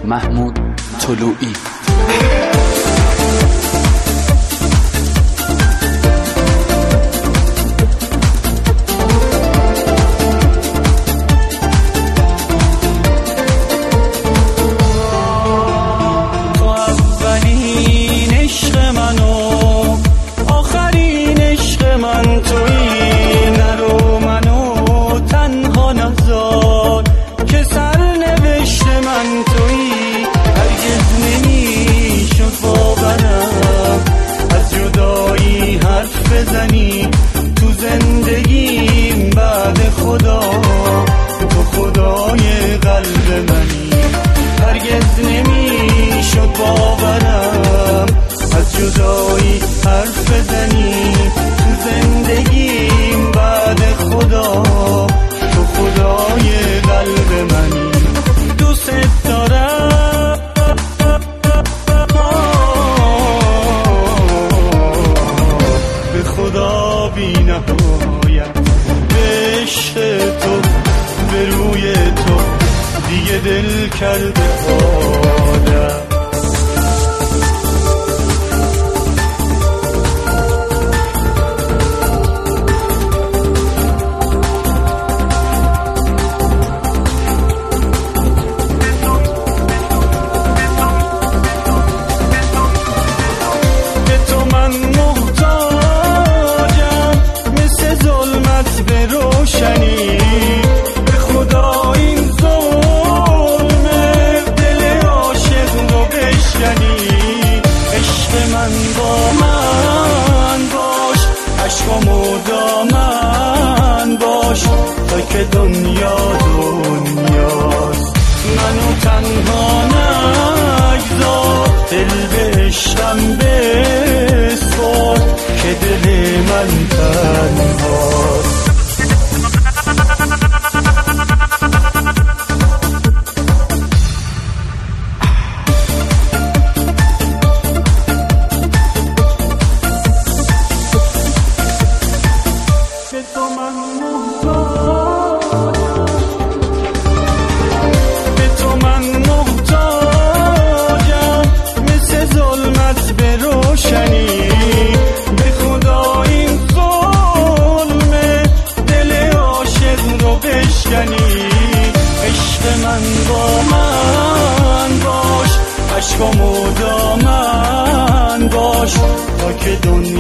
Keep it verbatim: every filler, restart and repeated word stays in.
محمود طلوعی. بزنی تو زندگیم بعد خدا، تو خدای قلب منی. هرگز نمیشد باورم از جدایی حرف بزنی تو زندگیم بعد خدا، تو خدای قلب منی. دوست دارم خدا بی نهایت، به عشق تو به روی تو دیگه دل کرده آدم. که دنیا دنیاست، منو تنها نگذار، دل به عشقم بسپار که دل من تنهاست. به تو من اشکامو دامن باش تا که دنیا